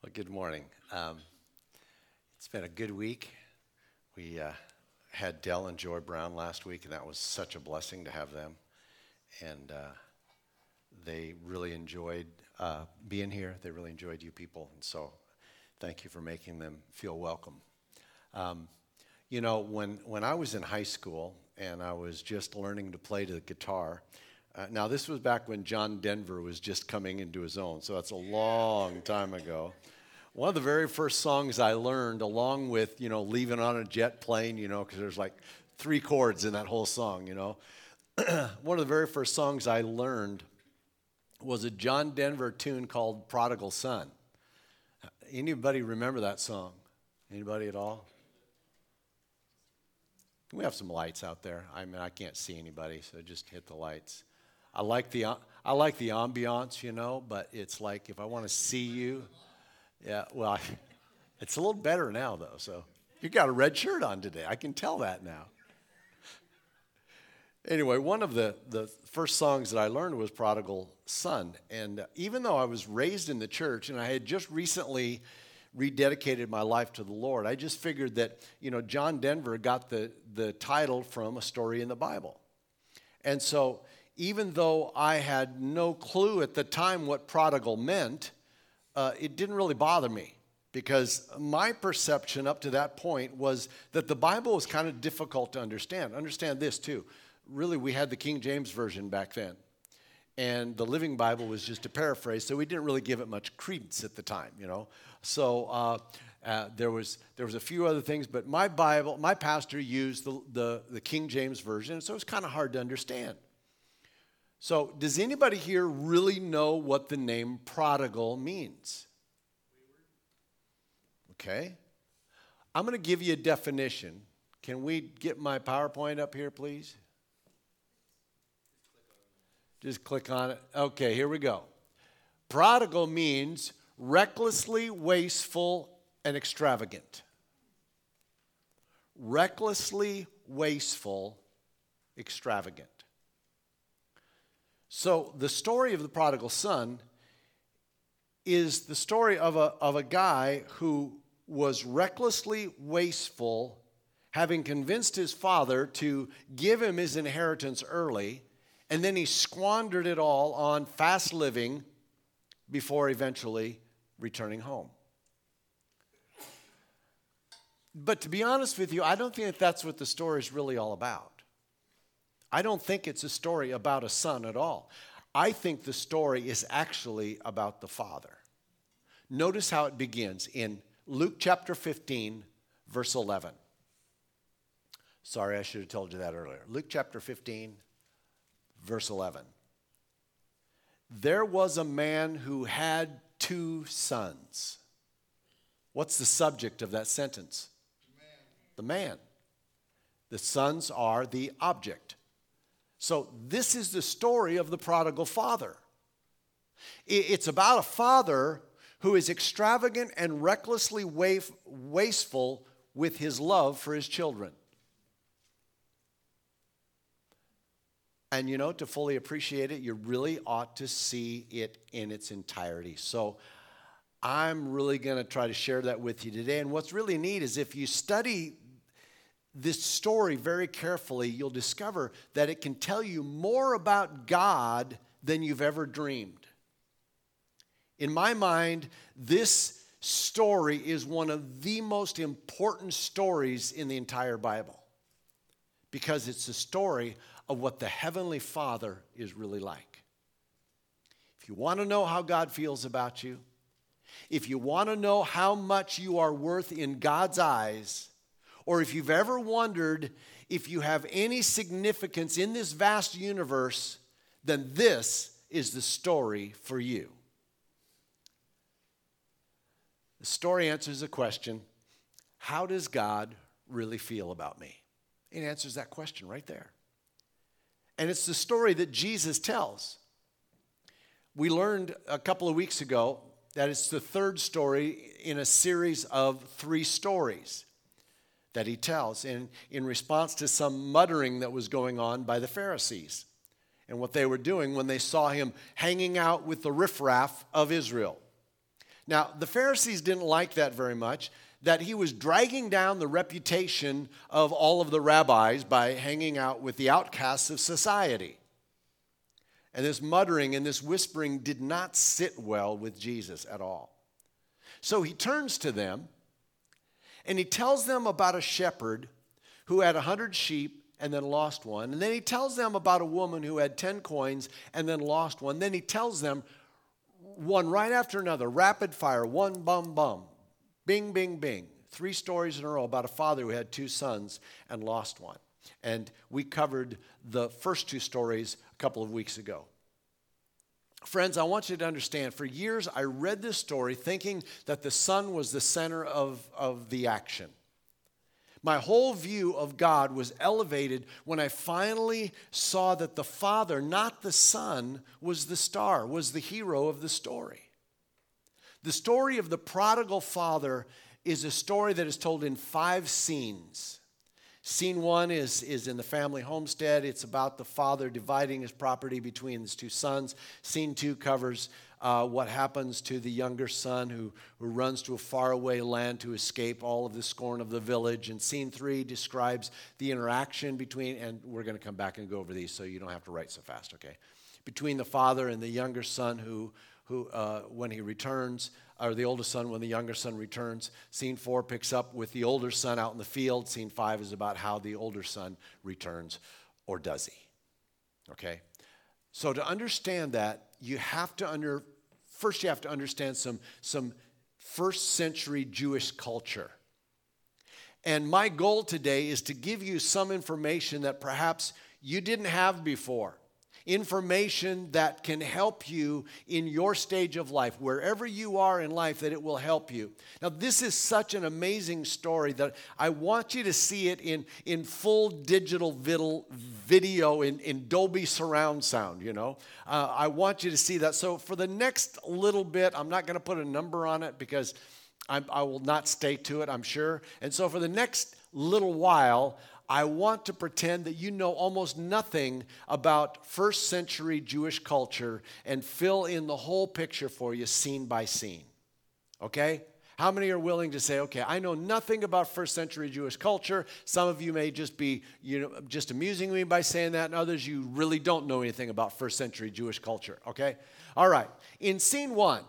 Good morning. It's been a good week. We had Dell and Joy Brown last week, and that was such a blessing to have them. And they really enjoyed being here. They really enjoyed you people. And so thank you for making them feel welcome. When I was in high school and I was just learning to play the guitar, now this was back when John Denver was just coming into his own, so that's a long time ago. One of the very first songs I learned, along with, Leaving on a Jet Plane, because there's like 3 chords in that whole song, One of the very first songs I learned was a John Denver tune called Prodigal Son. Anybody remember that song? Anybody at all? Can we have some lights out there? I mean, I can't see anybody, so just hit the lights. I like the ambiance, but it's like if I want to see you, yeah, well, it's a little better now, though. So you got a red shirt on today. I can tell that now. Anyway, one of the first songs that I learned was Prodigal Son. And even though I was raised in the church and I had just recently rededicated my life to the Lord, I just figured that, John Denver got the title from a story in the Bible. And so even though I had no clue at the time what prodigal meant, it didn't really bother me, because my perception up to that point was that the Bible was kind of difficult to understand. Understand this too. Really, we had the King James Version back then, and the Living Bible was just a paraphrase, so we didn't really give it much credence at the time, So there was a few other things, but my pastor used the King James Version, so it was kind of hard to understand. So does anybody here really know what the name prodigal means? Okay. I'm going to give you a definition. Can we get my PowerPoint up here, please? Just click on it. Okay, here we go. Prodigal means recklessly wasteful and extravagant. Recklessly wasteful, extravagant. So the story of the prodigal son is the story of a guy who was recklessly wasteful, having convinced his father to give him his inheritance early, and then he squandered it all on fast living before eventually returning home. But to be honest with you, I don't think that's what the story is really all about. I don't think it's a story about a son at all. I think the story is actually about the father. Notice how it begins in Luke chapter 15, verse 11. Sorry, I should have told you that earlier. Luke chapter 15, verse 11. There was a man who had 2 sons. What's the subject of that sentence? The man. The sons are the object. So this is the story of the prodigal father. It's about a father who is extravagant and recklessly wasteful with his love for his children. And to fully appreciate it, you really ought to see it in its entirety. So I'm really going to try to share that with you today. And what's really neat is if you study this story very carefully, you'll discover that it can tell you more about God than you've ever dreamed. In my mind, this story is one of the most important stories in the entire Bible, because it's the story of what the Heavenly Father is really like. If you want to know how God feels about you, if you want to know how much you are worth in God's eyes, or if you've ever wondered if you have any significance in this vast universe, then this is the story for you. The story answers the question, how does God really feel about me? It answers that question right there. And it's the story that Jesus tells. We learned a couple of weeks ago that it's the 3rd story in a series of 3 stories that he tells in response to some muttering that was going on by the Pharisees and what they were doing when they saw him hanging out with the riffraff of Israel. Now, the Pharisees didn't like that very much, that he was dragging down the reputation of all of the rabbis by hanging out with the outcasts of society. And this muttering and this whispering did not sit well with Jesus at all. So he turns to them and he tells them about a shepherd who had 100 sheep and then lost one. And then he tells them about a woman who had 10 coins and then lost one. Then he tells them one right after another, rapid fire, one bum bum, bing, bing, bing. 3 stories in a row about a father who had 2 sons and lost one. And we covered the first 2 stories a couple of weeks ago. Friends, I want you to understand, for years I read this story thinking that the son was the center of the action. My whole view of God was elevated when I finally saw that the father, not the son, was the star, was the hero of the story. The story of the prodigal father is a story that is told in 5 scenes. Scene 1 is in the family homestead. It's about the father dividing his property between his 2 sons. Scene 2 covers what happens to the younger son who runs to a faraway land to escape all of the scorn of the village. And scene 3 describes the interaction between, and we're going to come back and go over these so you don't have to write so fast, okay? Between the father and the younger son who when he returns, or the older son when the younger son returns. Scene 4 picks up with the older son out in the field. Scene 5 is about how the older son returns, or does he? Okay? So to understand that, you have to first you have to understand some first century Jewish culture. And my goal today is to give you some information that perhaps you didn't have before. Information that can help you in your stage of life, wherever you are in life, that it will help you. Now, this is such an amazing story that I want you to see it in full digital video in Dolby surround sound, you know. I want you to see that. So for the next little bit, I'm not going to put a number on it because I will not stay to it, I'm sure. And so for the next little while, I want to pretend that you know almost nothing about first century Jewish culture and fill in the whole picture for you scene by scene. Okay? How many are willing to say, okay, I know nothing about first century Jewish culture. Some of you may just be, just amusing me by saying that, and others you really don't know anything about first century Jewish culture. Okay? All right. In scene 1,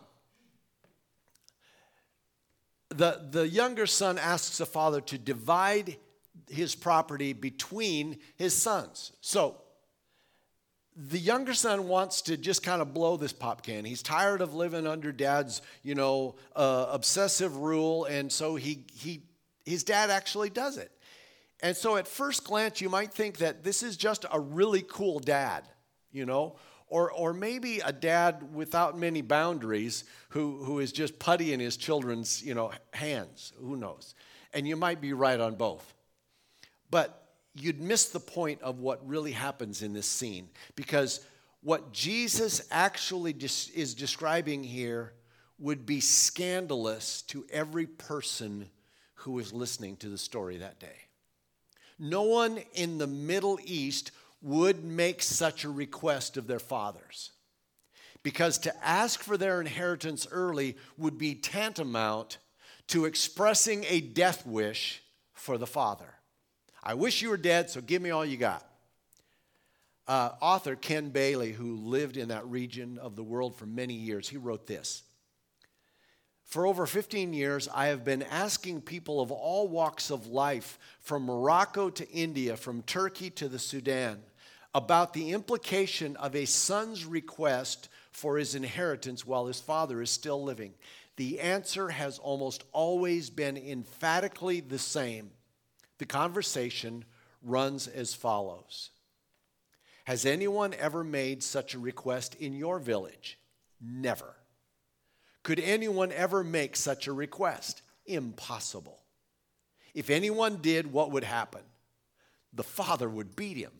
the younger son asks the father to divide his property between his sons. So the younger son wants to just kind of blow this pop can. He's tired of living under dad's, obsessive rule, and so his dad actually does it. And so at first glance, you might think that this is just a really cool dad, or maybe a dad without many boundaries who is just putty in his children's, hands. Who knows? And you might be right on both. But you'd miss the point of what really happens in this scene, because what Jesus actually is describing here would be scandalous to every person who is listening to the story that day. No one in the Middle East would make such a request of their fathers, because to ask for their inheritance early would be tantamount to expressing a death wish for the father. I wish you were dead, so give me all you got. Author Ken Bailey, who lived in that region of the world for many years, he wrote this. For over 15 years, I have been asking people of all walks of life, from Morocco to India, from Turkey to the Sudan, about the implication of a son's request for his inheritance while his father is still living. The answer has almost always been emphatically the same. The conversation runs as follows. Has anyone ever made such a request in your village? Never. Could anyone ever make such a request? Impossible. If anyone did, what would happen? The father would beat him.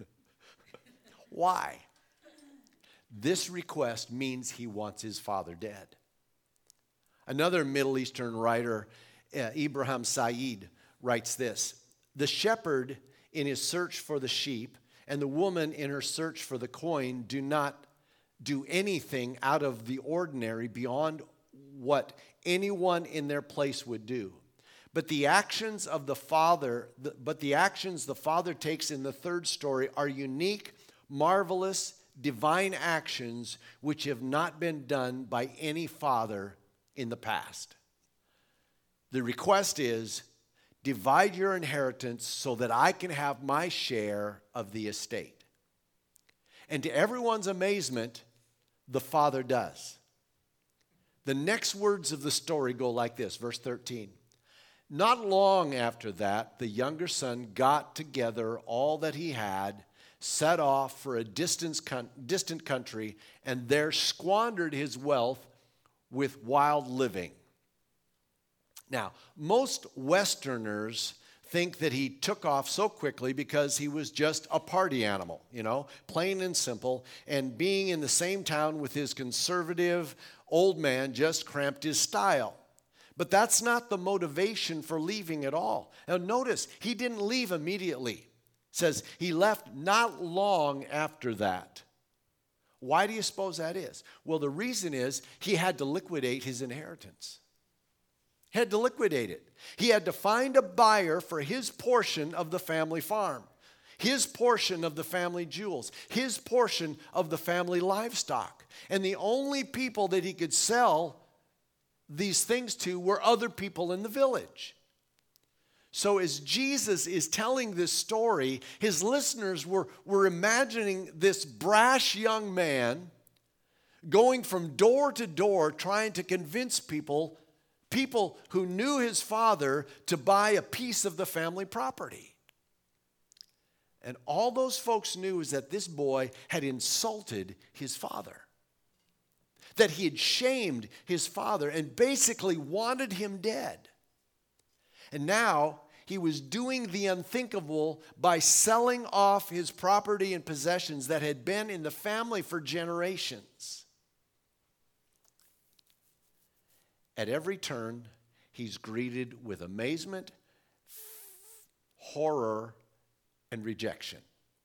Why? This request means he wants his father dead. Another Middle Eastern writer, Ibrahim Said, writes this: the shepherd in his search for the sheep and the woman in her search for the coin do not do anything out of the ordinary beyond what anyone in their place would do. But the actions the Father takes in the third story are unique, marvelous, divine actions which have not been done by any father in the past. The request is, divide your inheritance so that I can have my share of the estate. And to everyone's amazement, the father does. The next words of the story go like this, verse 13. Not long after that, the younger son got together all that he had, set off for a distant country, and there squandered his wealth with wild living. Now, most Westerners think that he took off so quickly because he was just a party animal, plain and simple, and being in the same town with his conservative old man just cramped his style. But that's not the motivation for leaving at all. Now notice, he didn't leave immediately. It says he left not long after that. Why do you suppose that is? Well, the reason is he had to liquidate his inheritance. He had to liquidate it. He had to find a buyer for his portion of the family farm, his portion of the family jewels, his portion of the family livestock. And the only people that he could sell these things to were other people in the village. So as Jesus is telling this story, his listeners were imagining this brash young man going from door to door trying to convince people who knew his father, to buy a piece of the family property. And all those folks knew is that this boy had insulted his father, that he had shamed his father and basically wanted him dead. And now he was doing the unthinkable by selling off his property and possessions that had been in the family for generations. At every turn, he's greeted with amazement, horror, and rejection.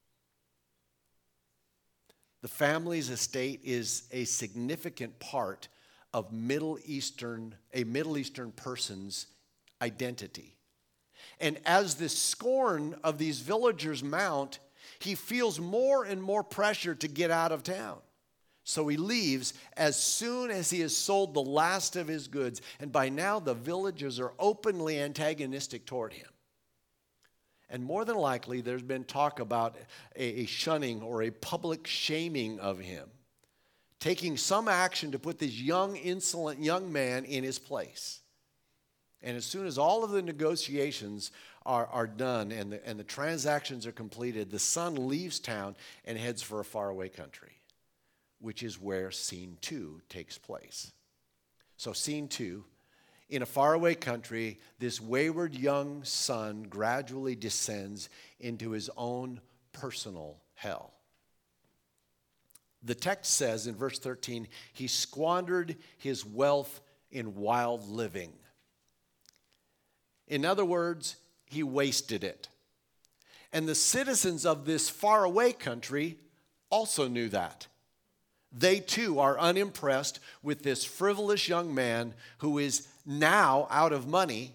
The family's estate is a significant part of a Middle Eastern person's identity. And as the scorn of these villagers mount, he feels more and more pressure to get out of town. So he leaves as soon as he has sold the last of his goods. And by now, the villagers are openly antagonistic toward him. And more than likely, there's been talk about a shunning or a public shaming of him, taking some action to put this young, insolent young man in his place. And as soon as all of the negotiations are done and the transactions are completed, the son leaves town and heads for a faraway country, which is where scene 2 takes place. So scene 2, in a faraway country, this wayward young son gradually descends into his own personal hell. The text says in verse 13, he squandered his wealth in wild living. In other words, he wasted it. And the citizens of this faraway country also knew that. They too are unimpressed with this frivolous young man who is now out of money.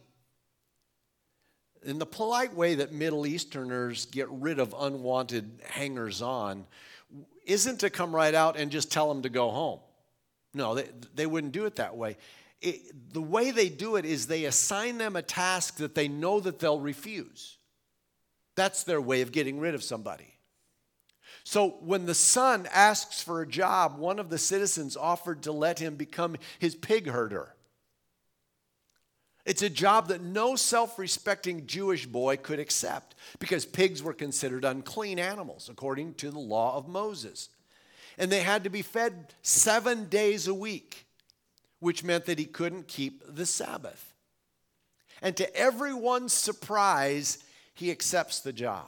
In the polite way that Middle Easterners get rid of unwanted hangers-on isn't to come right out and just tell them to go home. No, they wouldn't do it that way. The way they do it is they assign them a task that they know that they'll refuse. That's their way of getting rid of somebody. So when the son asks for a job, one of the citizens offered to let him become his pig herder. It's a job that no self-respecting Jewish boy could accept because pigs were considered unclean animals according to the law of Moses. And they had to be fed 7 days a week, which meant that he couldn't keep the Sabbath. And to everyone's surprise, he accepts the job.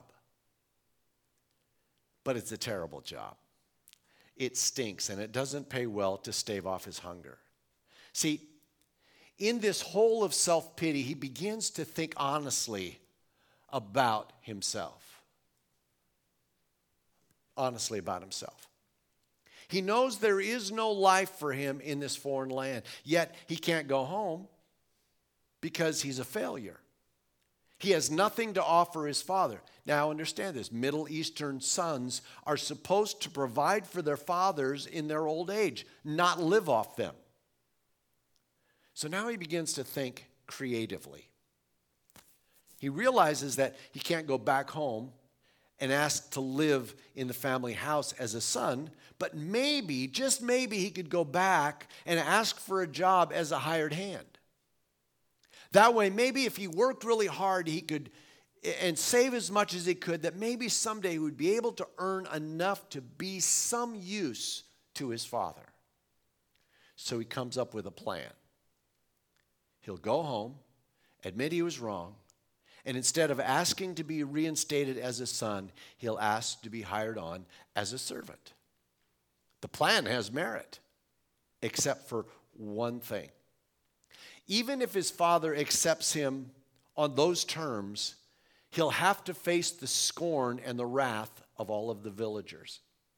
But it's a terrible job. It stinks, and it doesn't pay well to stave off his hunger. See, in this hole of self-pity, he begins to think honestly about himself. Honestly about himself. He knows there is no life for him in this foreign land. Yet he can't go home because he's a failure. He has nothing to offer his father. Now understand this. Middle Eastern sons are supposed to provide for their fathers in their old age, not live off them. So now he begins to think creatively. He realizes that he can't go back home and ask to live in the family house as a son, but maybe, just maybe, he could go back and ask for a job as a hired hand. That way, maybe if he worked really hard, he could and save as much as he could, that maybe someday he would be able to earn enough to be some use to his father. So he comes up with a plan. He'll go home, admit he was wrong, and instead of asking to be reinstated as a son, he'll ask to be hired on as a servant. The plan has merit, except for one thing. Even if his father accepts him on those terms, he'll have to face the scorn and the wrath of all of the villagers.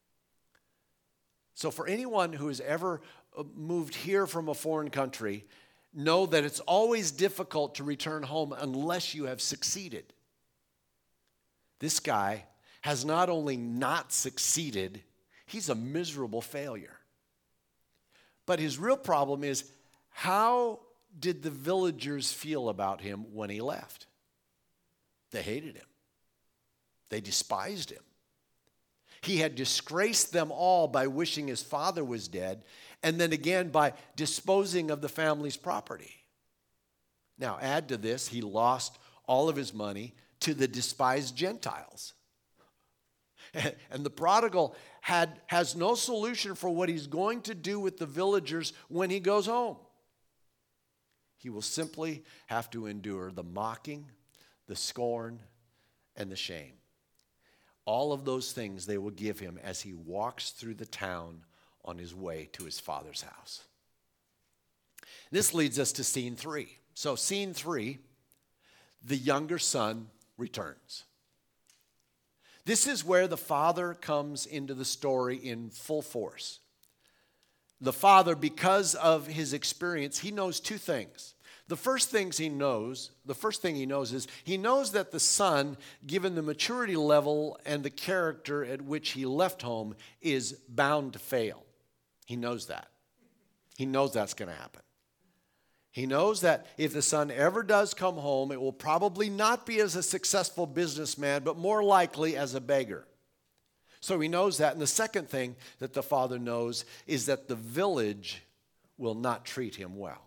So for anyone who has ever moved here from a foreign country, know that it's always difficult to return home unless you have succeeded. This guy has not only not succeeded, he's a miserable failure. But his real problem is, how did the villagers feel about him when he left? They hated him. They despised him. He had disgraced them all by wishing his father was dead, and then again by disposing of the family's property. Now add to this, he lost all of his money to the despised Gentiles. And the prodigal has no solution for what he's going to do with the villagers when he goes home. He will simply have to endure the mocking, the scorn, and the shame. All of those things they will give him as he walks through the town on his way to his father's house. This leads us to scene 3. So scene 3, the younger son returns. This is where the father comes into the story in full force. The father, because of his experience, he knows two things. The first thing he knows is he knows that the son, given the maturity level and the character at which he left home, is bound to fail. He knows that. He knows that's going to happen. He knows that if the son ever does come home, it will probably not be as a successful businessman, but more likely as a beggar. So he knows that. And the second thing that the father knows is that the village will not treat him well.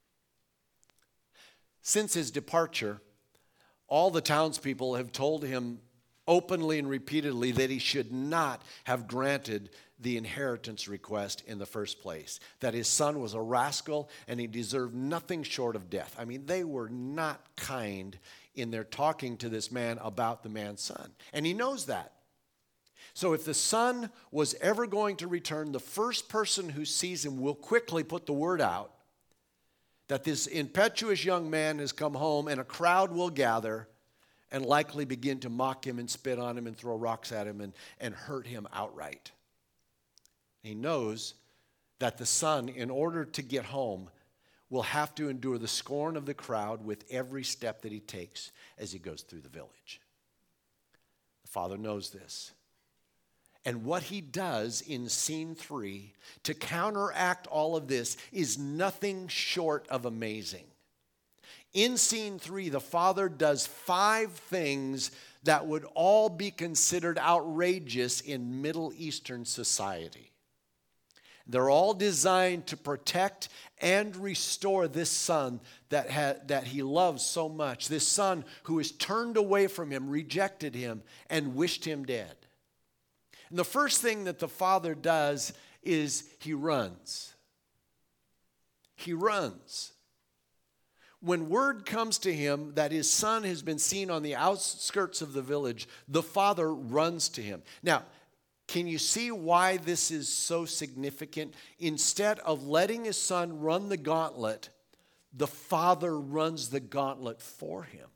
Since his departure, all the townspeople have told him openly and repeatedly that he should not have granted the inheritance request in the first place, that his son was a rascal and he deserved nothing short of death. I mean, they were not kind in their talking to this man about the man's son, and he knows that. So if the son was ever going to return, the first person who sees him will quickly put the word out that this impetuous young man has come home, and a crowd will gather and likely begin to mock him and spit on him and throw rocks at him and hurt him outright. He knows that the son, in order to get home, will have to endure the scorn of the crowd with every step that he takes as he goes through the village. The father knows this. And what he does in scene 3 to counteract all of this is nothing short of amazing. In scene 3, the father does 5 things that would all be considered outrageous in Middle Eastern society. They're all designed to protect and restore this son that he loves so much, this son who has turned away from him, rejected him, and wished him dead. And the first thing that the father does is he runs. He runs. When word comes to him that his son has been seen on the outskirts of the village, the father runs to him. Now, can you see why this is so significant? Instead of letting his son run the gauntlet, the father runs the gauntlet for him.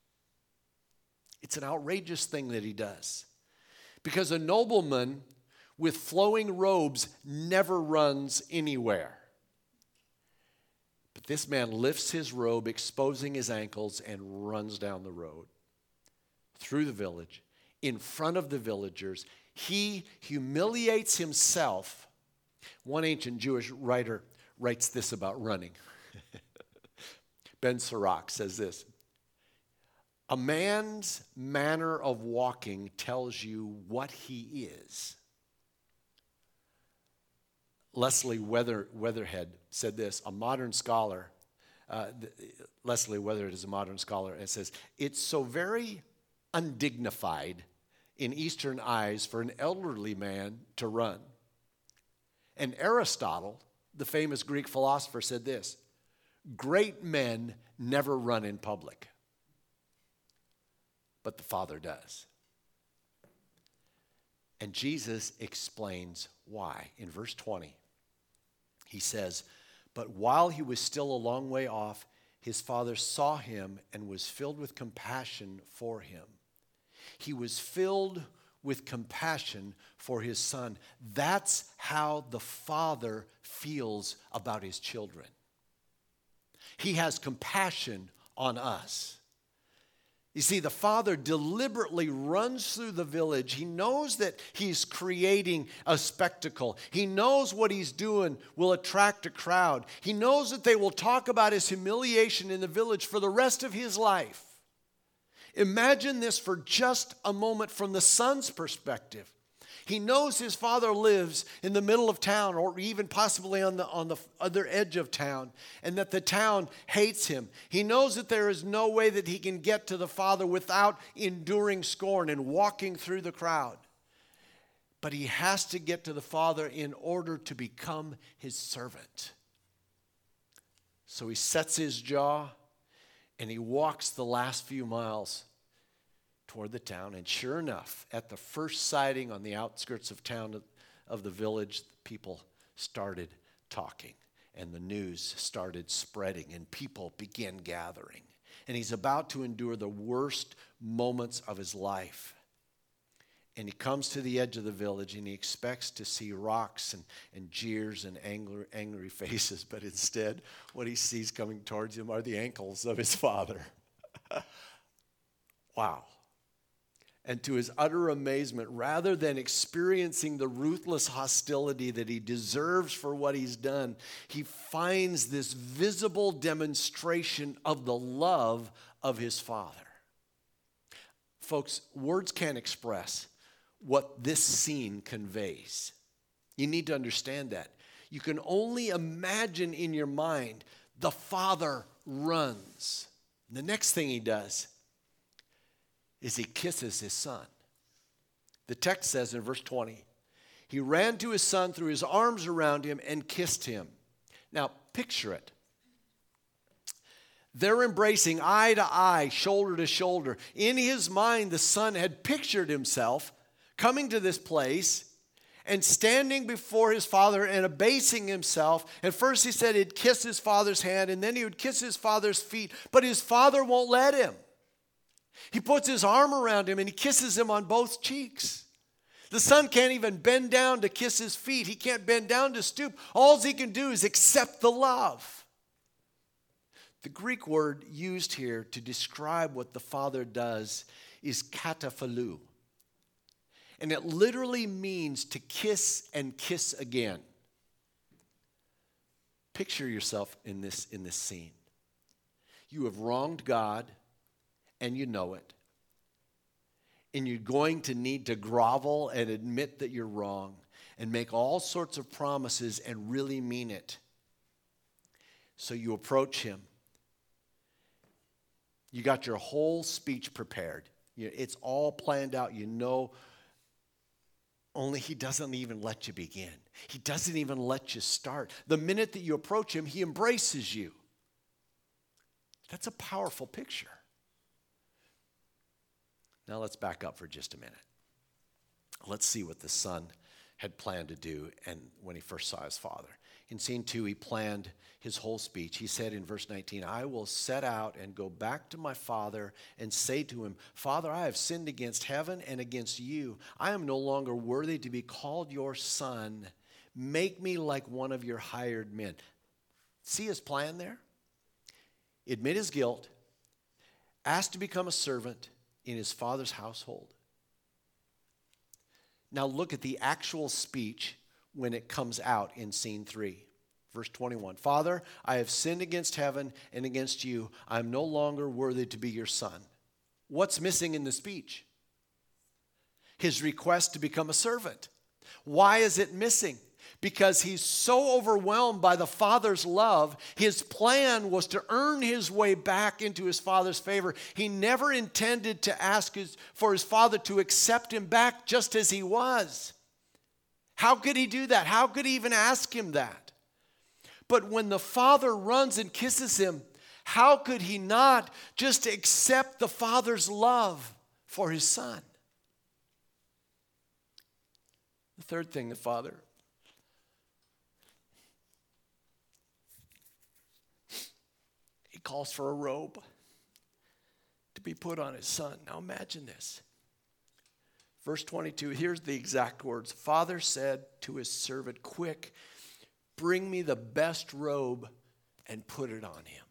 It's an outrageous thing that he does. Because a nobleman with flowing robes never runs anywhere. But this man lifts his robe, exposing his ankles, and runs down the road, through the village, in front of the villagers. He humiliates himself. One ancient Jewish writer writes this about running. Ben Sirach says this: a man's manner of walking tells you what he is. Leslie Weatherhead said this, a modern scholar. Leslie Weatherhead is a modern scholar, and says, it's so very undignified in Eastern eyes for an elderly man to run. And Aristotle, the famous Greek philosopher, said this: great men never run in public, but the Father does. And Jesus explains why. In verse 20, he says, but while he was still a long way off, his father saw him and was filled with compassion for him. He was filled with compassion for his son. That's how the Father feels about his children. He has compassion on us. You see, the Father deliberately runs through the village. He knows that he's creating a spectacle. He knows what he's doing will attract a crowd. He knows that they will talk about his humiliation in the village for the rest of his life. Imagine this for just a moment from the son's perspective. He knows his father lives in the middle of town, or even possibly on the other edge of town, and that the town hates him. He knows that there is no way that he can get to the Father without enduring scorn and walking through the crowd. But he has to get to the Father in order to become his servant. So he sets his jaw and he walks the last few miles toward the town, and sure enough, at the first sighting on the outskirts of town of the village, people started talking, and the news started spreading, and people began gathering. And he's about to endure the worst moments of his life. And he comes to the edge of the village, and he expects to see rocks and jeers and angry faces, but instead, what he sees coming towards him are the ankles of his father. Wow. And to his utter amazement, rather than experiencing the ruthless hostility that he deserves for what he's done, he finds this visible demonstration of the love of his Father. Folks, words can't express what this scene conveys. You need to understand that. You can only imagine in your mind the Father runs. The next thing he does is he kisses his son. The text says in verse 20, he ran to his son, threw his arms around him, and kissed him. Now, picture it. They're embracing eye to eye, shoulder to shoulder. In his mind, the son had pictured himself coming to this place and standing before his father and abasing himself. And first he said he'd kiss his father's hand, and then he would kiss his father's feet, but his father won't let him. He puts his arm around him and he kisses him on both cheeks. The son can't even bend down to kiss his feet. He can't bend down to stoop. All he can do is accept the love. The Greek word used here to describe what the Father does is kataphalou. And it literally means to kiss and kiss again. Picture yourself in this scene. You have wronged God, and you know it. And you're going to need to grovel and admit that you're wrong and make all sorts of promises and really mean it. So you approach him. You got your whole speech prepared. It's all planned out. You know, only he doesn't even let you begin. He doesn't even let you start. The minute that you approach him, he embraces you. That's a powerful picture. Now let's back up for just a minute. Let's see what the son had planned to do and when he first saw his father. In scene 2, he planned his whole speech. He said in verse 19, I will set out and go back to my father and say to him, Father, I have sinned against heaven and against you. I am no longer worthy to be called your son. Make me like one of your hired men. See his plan there? Admit his guilt, ask to become a servant in his father's household. Now look at the actual speech when it comes out in scene 3. Verse 21, Father, I have sinned against heaven and against you. I am no longer worthy to be your son. What's missing in the speech? His request to become a servant. Why is it missing? Because he's so overwhelmed by the Father's love, his plan was to earn his way back into his Father's favor. He never intended to ask for his Father to accept him back just as he was. How could he do that? How could he even ask him that? But when the Father runs and kisses him, how could he not just accept the Father's love for his Son? The third thing, the Father, he calls for a robe to be put on his Son. Now imagine this. Verse 22, here's the exact words. Father said to his servant, quick, bring me the best robe and put it on him.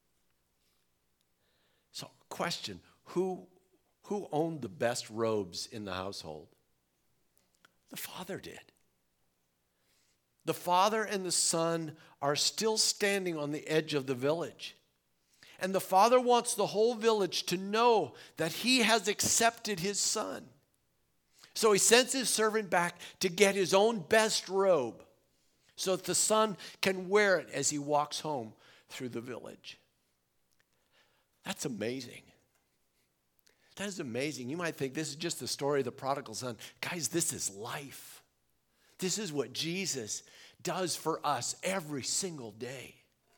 So, question, who owned the best robes in the household? The Father did. The Father and the Son are still standing on the edge of the village. And the Father wants the whole village to know that he has accepted his Son. So he sends his servant back to get his own best robe, so that the Son can wear it as he walks home through the village. That's amazing. That is amazing. You might think this is just the story of the prodigal son. Guys, this is life. This is what Jesus does for us every single day.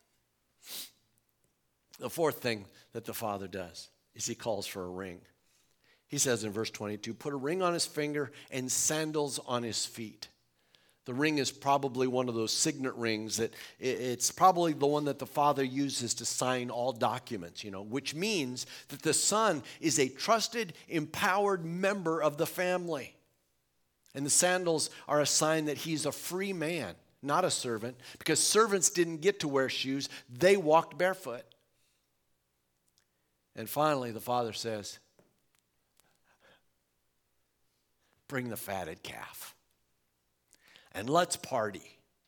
The fourth thing that the Father does is he calls for a ring. He says in verse 22, put a ring on his finger and sandals on his feet. The ring is probably one of those signet rings that it's probably the one that the Father uses to sign all documents, which means that the Son is a trusted, empowered member of the family. And the sandals are a sign that he's a free man, not a servant, because servants didn't get to wear shoes. They walked barefoot. And finally, the Father says, bring the fatted calf. And let's party.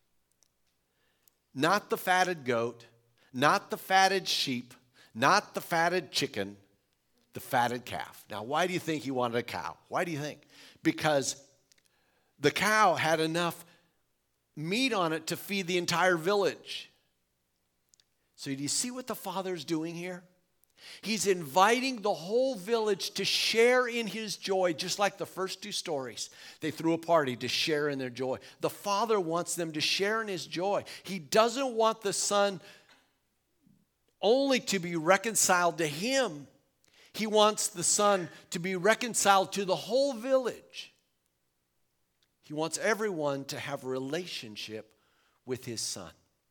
Not the fatted goat, not the fatted sheep, not the fatted chicken, the fatted calf. Now, why do you think he wanted a cow? Why do you think? Because the cow had enough meat on it to feed the entire village. So do you see what the Father's doing here? He's inviting the whole village to share in his joy, just like the first two stories. They threw a party to share in their joy. The Father wants them to share in his joy. He doesn't want the Son only to be reconciled to him. He wants the Son to be reconciled to the whole village. He wants everyone to have a relationship with his Son.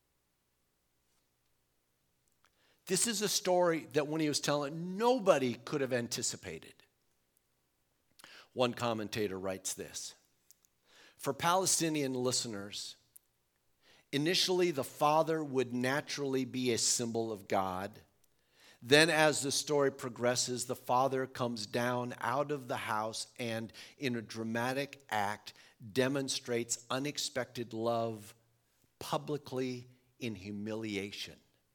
This is a story that when he was telling, nobody could have anticipated. One commentator writes this: for Palestinian listeners, initially the Father would naturally be a symbol of God. Then as the story progresses, the Father comes down out of the house and, in a dramatic act, demonstrates unexpected love publicly in humiliation.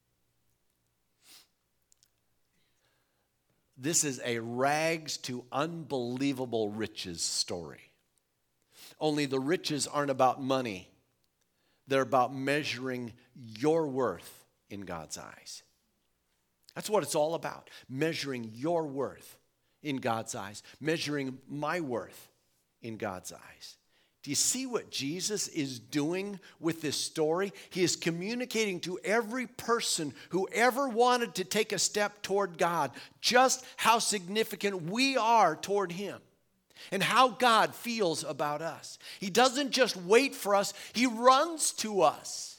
This is a rags to unbelievable riches story. Only the riches aren't about money. They're about measuring your worth in God's eyes. That's what it's all about, measuring your worth in God's eyes, measuring my worth in God's eyes. Do you see what Jesus is doing with this story? He is communicating to every person who ever wanted to take a step toward God just how significant we are toward him. and how God feels about us. He doesn't just wait for us, He runs to us.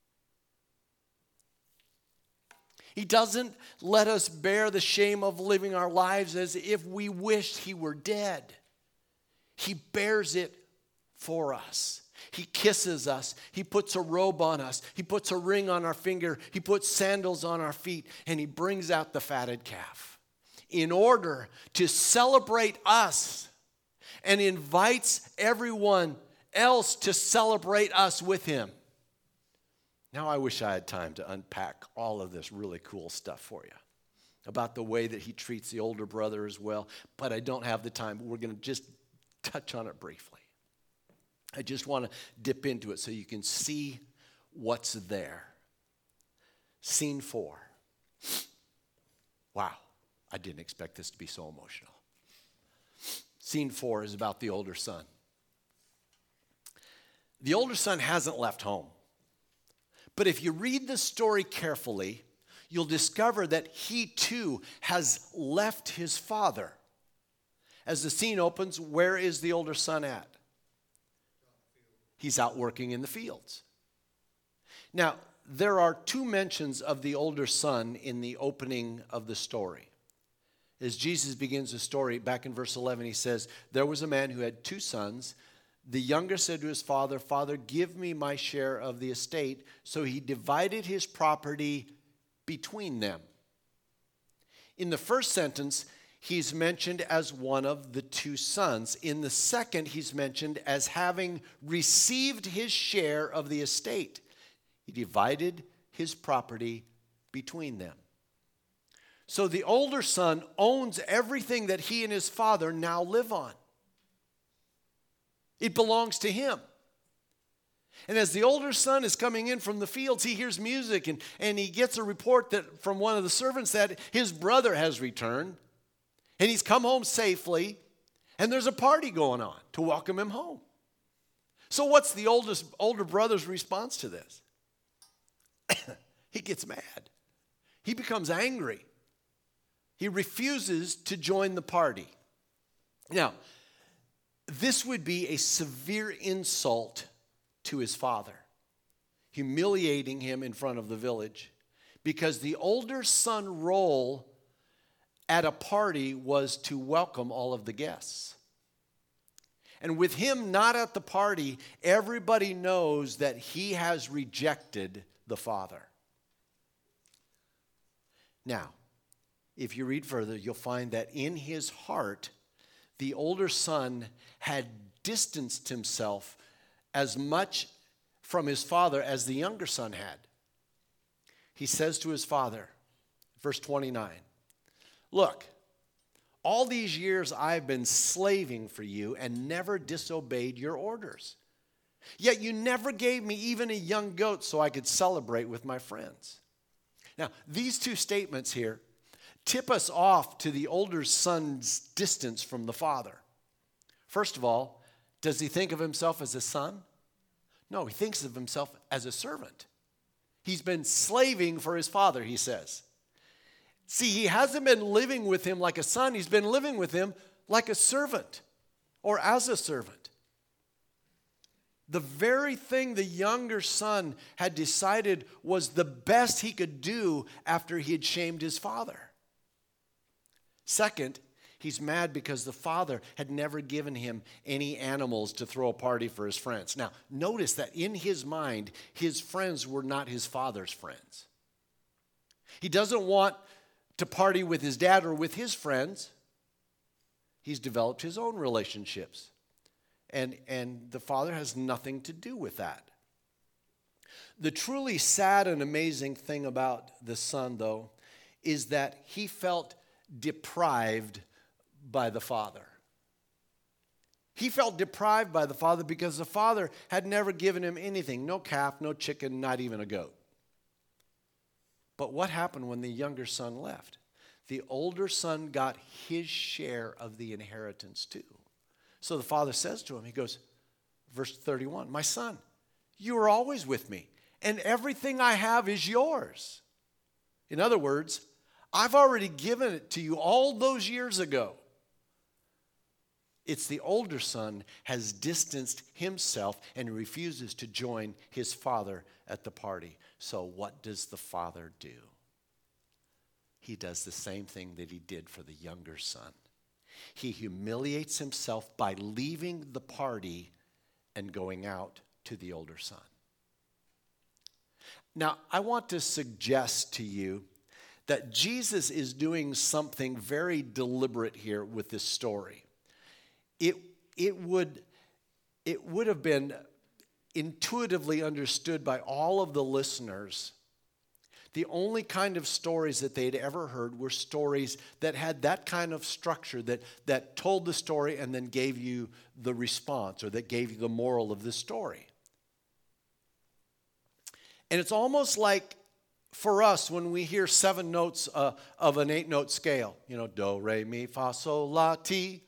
He doesn't let us bear the shame of living our lives as if we wished He were dead. He bears it for us. He kisses us. He puts a robe on us. He puts a ring on our finger. He puts sandals on our feet, and He brings out the fatted calf in order to celebrate us, and invites everyone else to celebrate us with Him. Now, I wish I had time to unpack all of this really cool stuff for you about the way that He treats the older brother as well, but I don't have the time. We're going to just touch on it briefly. I just want to dip into it so you can see what's there. Scene 4. Wow, I didn't expect this to be so emotional. Scene 4 is about the older son. The older son hasn't left home. But if you read the story carefully, you'll discover that he too has left his father. As the scene opens, where is the older son at? He's out working in the fields. Now, there are 2 mentions of the older son in the opening of the story. As Jesus begins the story, back in verse 11, he says, there was a man who had 2 sons. The younger said to his father, Father, give me my share of the estate. So he divided his property between them. In the first sentence, he's mentioned as one of the 2 sons. In the second, he's mentioned as having received his share of the estate. He divided his property between them. So the older son owns everything that he and his father now live on. It belongs to him. And as the older son is coming in from the fields, he hears music and he gets a report that from one of the servants that his brother has returned and he's come home safely and there's a party going on to welcome him home. So what's the older brother's response to this? He gets mad. He becomes angry. He refuses to join the party. Now, this would be a severe insult to his father, humiliating him in front of the village, because the older son role at a party was to welcome all of the guests. And with him not at the party, everybody knows that he has rejected the father. Now, if you read further, you'll find that in his heart, the older son had distanced himself as much from his father as the younger son had. He says to his father, verse 29, look, all these years I've been slaving for you and never disobeyed your orders. Yet you never gave me even a young goat so I could celebrate with my friends. Now, these 2 statements here tip us off to the older son's distance from the father. First of all, does he think of himself as a son? No, he thinks of himself as a servant. He's been slaving for his father, he says. See, he hasn't been living with him like a son. He's been living with him like a servant or as a servant. The very thing the younger son had decided was the best he could do after he had shamed his father. Second, he's mad because the father had never given him any animals to throw a party for his friends. Now, notice that in his mind, his friends were not his father's friends. He doesn't want to party with his dad or with his friends. He's developed his own relationships. And the father has nothing to do with that. The truly sad and amazing thing about the son, though, is that he felt deprived by the father. He felt deprived by the father because the father had never given him anything. No calf, no chicken, not even a goat. But what happened when the younger son left? The older son got his share of the inheritance too. So the father says to him, he goes, verse 31, my son, you are always with me, and everything I have is yours. In other words, I've already given it to you all those years ago. It's the older son has distanced himself and refuses to join his father at the party. So what does the father do? He does the same thing that he did for the younger son. He humiliates himself by leaving the party and going out to the older son. Now, I want to suggest to you that Jesus is doing something very deliberate here with this story. It would have been intuitively understood by all of the listeners. The only kind of stories that they'd ever heard were stories that had that kind of structure, that told the story and then gave you the response, or that gave you the moral of the story. And it's almost like for us when we hear 7 notes of an 8-note scale, do, re, mi, fa, sol, la, ti.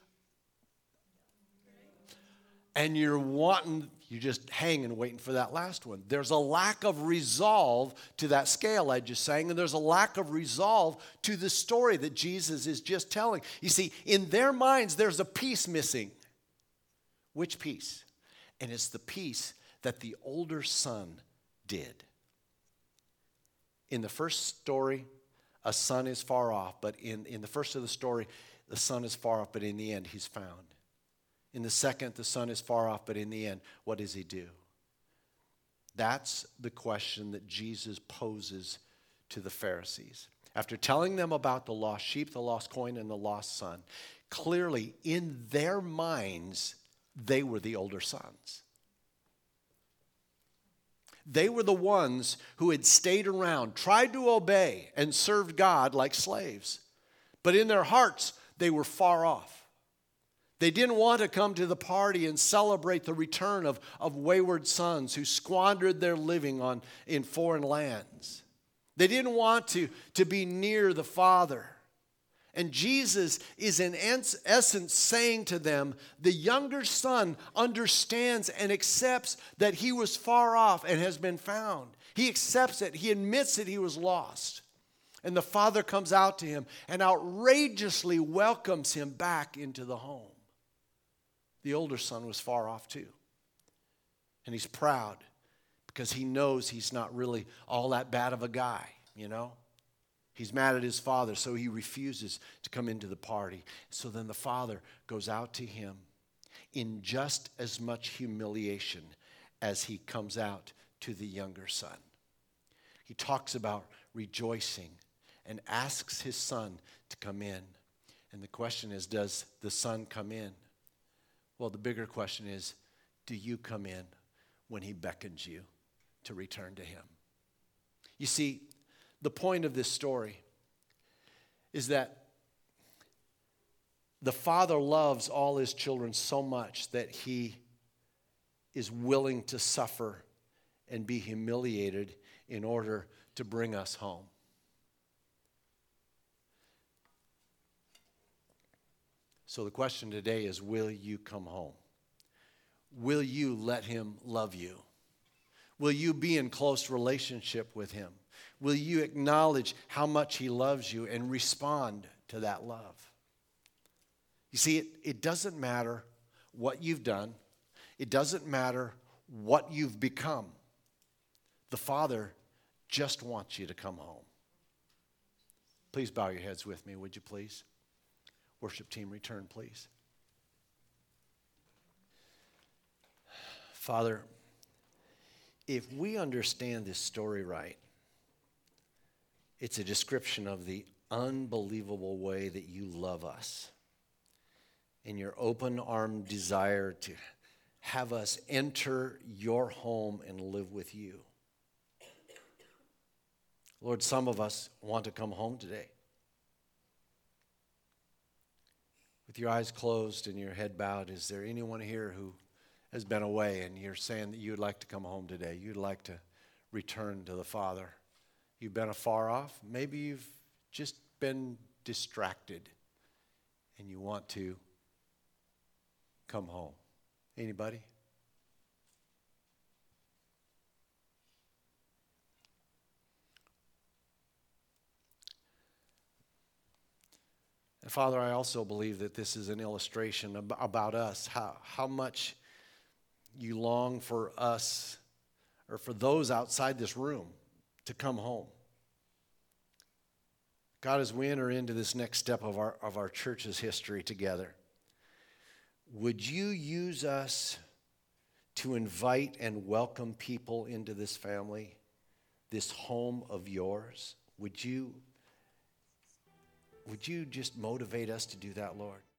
And you're just hanging, waiting for that last one. There's a lack of resolve to that scale I just sang, and there's a lack of resolve to the story that Jesus is just telling. You see, in their minds, there's a piece missing. Which piece? And it's the piece that the older son did. In the first story, a son is far off, but in the first of the story, the son is far off, but in the end, he's found. In the second, the son is far off, but in the end, what does he do? That's the question that Jesus poses to the Pharisees. After telling them about the lost sheep, the lost coin, and the lost son, clearly in their minds, they were the older sons. They were the ones who had stayed around, tried to obey, and served God like slaves. But in their hearts, they were far off. They didn't want to come to the party and celebrate the return of wayward sons who squandered their living in foreign lands. They didn't want to be near the Father. And Jesus is in essence saying to them, the younger son understands and accepts that he was far off and has been found. He accepts it. He admits that he was lost. And the father comes out to him and outrageously welcomes him back into the home. The older son was far off too. And he's proud because he knows he's not really all that bad of a guy, He's mad at his father, so he refuses to come into the party. So then the father goes out to him in just as much humiliation as he comes out to the younger son. He talks about rejoicing and asks his son to come in. And the question is, does the son come in? Well, the bigger question is, do you come in when he beckons you to return to him? You see, the point of this story is that the father loves all his children so much that he is willing to suffer and be humiliated in order to bring us home. So the question today is, will you come home? Will you let him love you? Will you be in close relationship with him? Will you acknowledge how much he loves you and respond to that love? You see, it doesn't matter what you've done. It doesn't matter what you've become. The Father just wants you to come home. Please bow your heads with me, would you please? Worship team, return, please. Father, if we understand this story right, it's a description of the unbelievable way that you love us and your open-armed desire to have us enter your home and live with you. Lord, some of us want to come home today. With your eyes closed and your head bowed, is there anyone here who has been away and you're saying that you'd like to come home today? You'd like to return to the Father. You've been afar off. Maybe you've just been distracted and you want to come home. Anybody? Father, I also believe that this is an illustration about us, how much you long for us or for those outside this room to come home. God, as we enter into this next step of our church's history together, would you use us to invite and welcome people into this family, this home of yours? Would you just motivate us to do that, Lord?